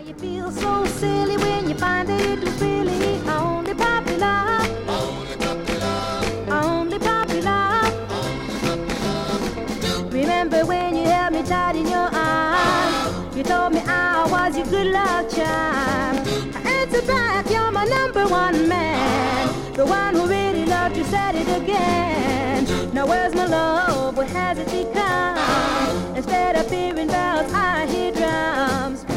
You feel so silly when you find that it was really only popular. Only popular. Remember when you held me tight in your arms? You told me I was your good luck charm. I answered back, you're my number one man. The one who really loved you said it again. Now where's my love? What has it become? Instead of hearing bells, I hear drums.